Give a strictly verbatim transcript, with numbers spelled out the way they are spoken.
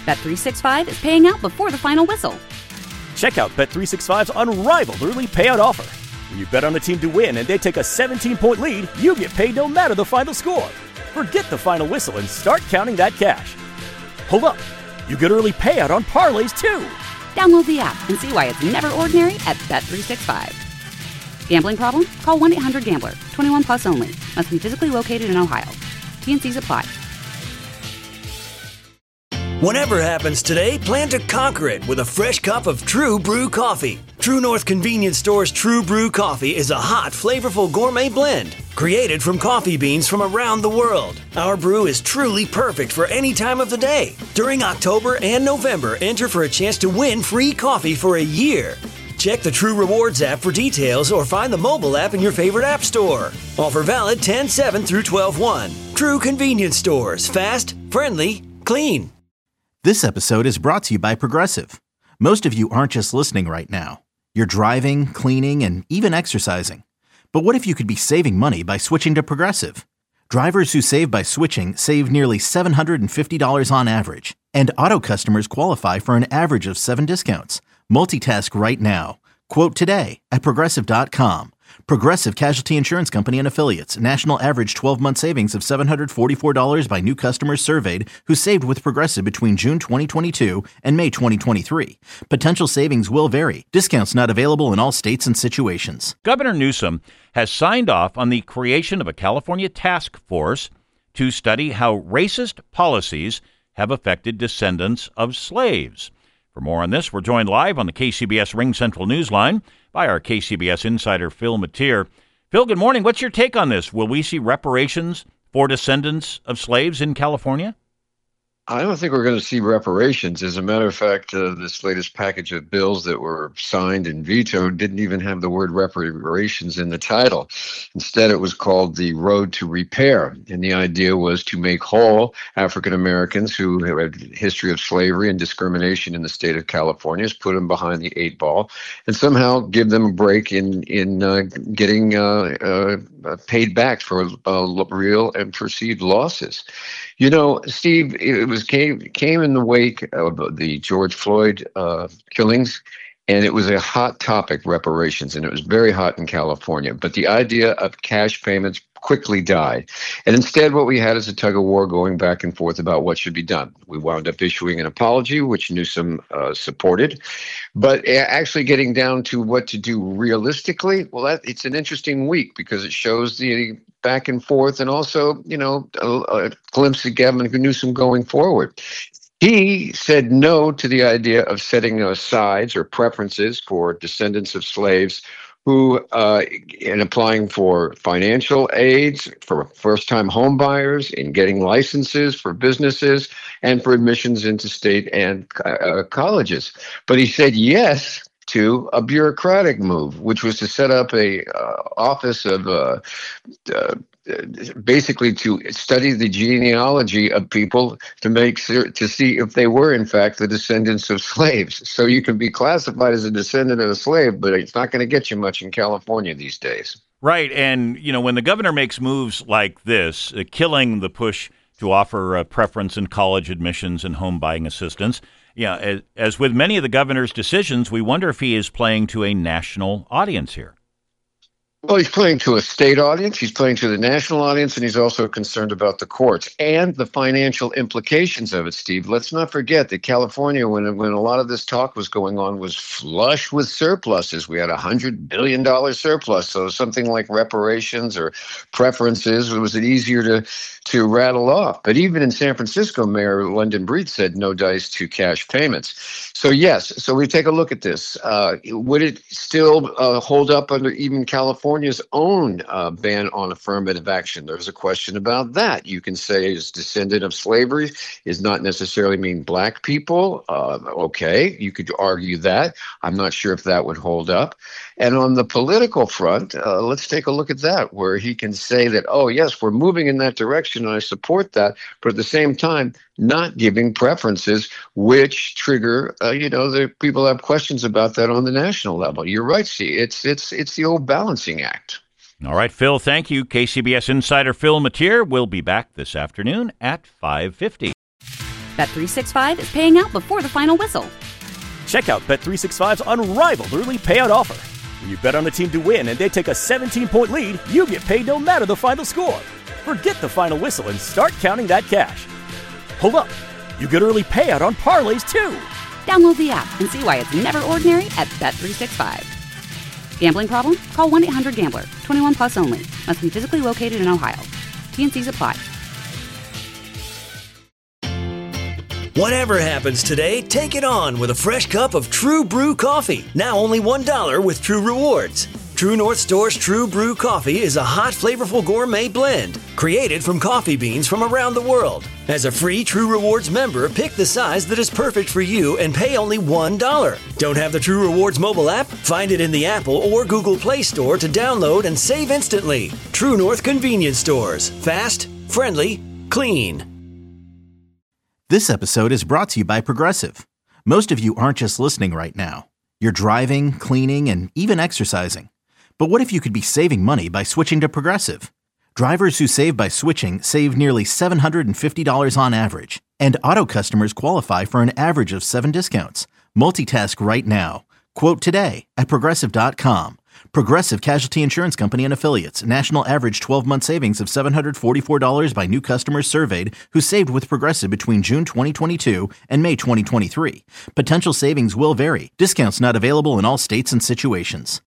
Bet three sixty-five is paying out before the final whistle. Check out Bet three sixty-five's unrivaled early payout offer. When you bet on a team to win and they take a seventeen-point lead, you get paid no matter the final score. Forget the final whistle and start counting that cash. Hold up. You get early payout on parlays, too. Download the app and see why it's never ordinary at Bet three sixty-five. Gambling problem? Call one eight hundred gambler. twenty-one plus only. Must be physically located in Ohio. T N Cs apply. Whatever happens today, plan to conquer it with a fresh cup of True Brew coffee. True North Convenience Store's True Brew coffee is a hot, flavorful gourmet blend created from coffee beans from around the world. Our brew is truly perfect for any time of the day. During October and November, enter for a chance to win free coffee for a year. Check the True Rewards app for details or find the mobile app in your favorite app store. Offer valid ten seven through twelve one. True Convenience Stores. Fast, friendly, clean. This episode is brought to you by Progressive. Most of you aren't just listening right now. You're driving, cleaning, and even exercising. But what if you could be saving money by switching to Progressive? Drivers who save by switching save nearly seven hundred fifty dollars on average. And auto customers qualify for an average of seven discounts. Multitask right now. Quote today at Progressive dot com. Progressive Casualty Insurance Company and Affiliates. National average twelve-month savings of seven hundred forty-four dollars by new customers surveyed who saved with Progressive between June twenty twenty-two and May twenty twenty-three. Potential savings will vary. Discounts not available in all states and situations. Governor Newsom has signed off on the creation of a California task force to study how racist policies have affected descendants of slaves. For more on this, we're joined live on the K C B S Ring Central Newsline by our K C B S insider, Phil Matier. Phil, good morning. What's your take on this? Will we see reparations for descendants of slaves in California? I don't think we're going to see reparations. As a matter of fact, uh, this latest package of bills that were signed and vetoed didn't even have the word reparations in the title. Instead, it was called the Road to Repair. And the idea was to make whole African Americans who had a history of slavery and discrimination in the state of California, put them behind the eight ball, and somehow give them a break in, in uh, getting uh, uh, paid back for uh, real and perceived losses. You know, Steve, it was came came in the wake of the George Floyd uh, killings, and it was a hot topic, reparations, and it was very hot in California. But the idea of cash payments quickly died. And instead, what we had is a tug of war going back and forth about what should be done. We wound up issuing an apology, which Newsom uh, supported. But actually getting down to what to do realistically, well, that, it's an interesting week because it shows the back and forth and also, you know, a, a glimpse of Gavin Newsom going forward. He said no to the idea of setting uh, sides or preferences for descendants of slaves who, uh, in applying for financial aids for first-time home buyers, in getting licenses for businesses, and for admissions into state and uh, colleges. But he said yes to a bureaucratic move, which was to set up a uh, office of uh, uh, basically to study the genealogy of people to make sure to see if they were in fact the descendants of slaves. So you can be classified as a descendant of a slave, but it's not going to get you much in California these days. Right. And, you know, when the governor makes moves like this, uh, killing the push to offer uh, preference in college admissions and home buying assistance, yeah, as, as with many of the governor's decisions, we wonder if he is playing to a national audience here. Well, he's playing to a state audience, he's playing to the national audience, and he's also concerned about the courts and the financial implications of it, Steve. Let's not forget that California, when when a lot of this talk was going on, was flush with surpluses. We had a one hundred billion dollars surplus, so something like reparations or preferences was it easier to, to rattle off. But even in San Francisco, Mayor London Breed said no dice to cash payments. So yes, so we take a look at this. Uh, would it still uh, hold up under even California? California's own uh, ban on affirmative action? There's a question about that. You can say is descendant of slavery is not necessarily mean black people. Uh, okay, you could argue that. I'm not sure if that would hold up. And on the political front, uh, let's take a look at that, where he can say that, oh, yes, we're moving in that direction, and I support that, but at the same time, not giving preferences, which trigger, uh, you know, the people have questions about that on the national level. You're right, see, it's it's it's the old balancing act. All right, Phil, thank you. K C B S insider Phil Matier will be back this afternoon at five fifty. Bet three sixty-five is paying out before the final whistle. Check out Bet three sixty-five's unrivaled early payout offer. When you bet on a team to win and they take a seventeen-point lead, you get paid no matter the final score. Forget the final whistle and start counting that cash. Hold up. You get early payout on parlays, too. Download the app and see why it's never ordinary at Bet three sixty-five. Gambling problem? Call one eight hundred gambler. twenty-one plus only. Must be physically located in Ohio. T N Cs apply. Whatever happens today, take it on with a fresh cup of True Brew coffee. Now only one dollar with True Rewards. True North Store's True Brew coffee is a hot, flavorful gourmet blend created from coffee beans from around the world. As a free True Rewards member, pick the size that is perfect for you and pay only one dollar. Don't have the True Rewards mobile app? Find it in the Apple or Google Play Store to download and save instantly. True North Convenience Stores. Fast, friendly, clean. This episode is brought to you by Progressive. Most of you aren't just listening right now. You're driving, cleaning, and even exercising. But what if you could be saving money by switching to Progressive? Drivers who save by switching save nearly seven hundred fifty dollars on average. And auto customers qualify for an average of seven discounts. Multitask right now. Quote today at Progressive dot com. Progressive Casualty Insurance Company and Affiliates. National average twelve-month savings of seven hundred forty-four dollars by new customers surveyed who saved with Progressive between June twenty twenty-two and May twenty twenty-three. Potential savings will vary. Discounts not available in all states and situations.